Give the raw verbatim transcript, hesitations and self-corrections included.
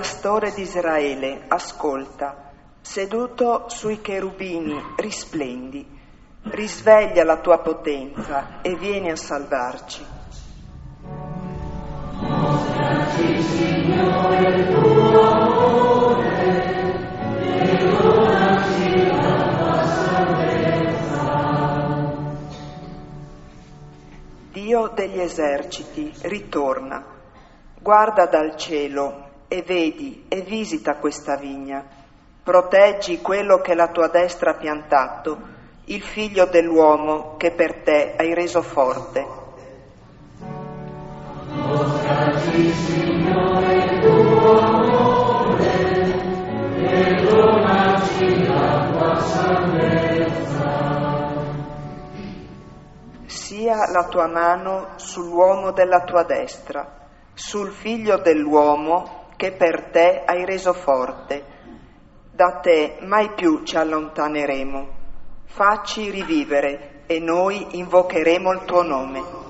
pastore di Israele, ascolta, seduto sui cherubini, risplendi, risveglia la tua potenza e vieni a salvarci. Mostraci, Signore, il tuo amore, e donaci la tua salvezza. Dio degli eserciti, ritorna, guarda dal cielo e vedi e visita questa vigna. Proteggi quello che la tua destra ha piantato, il figlio dell'uomo che per te hai reso forte. Mostraci, Signore, il tuo amore, e donaci la tua salvezza. Sia la tua mano sull'uomo della tua destra, sul figlio dell'uomo che per te hai reso forte. Da te mai più ci allontaneremo. Facci rivivere e noi invocheremo il tuo nome.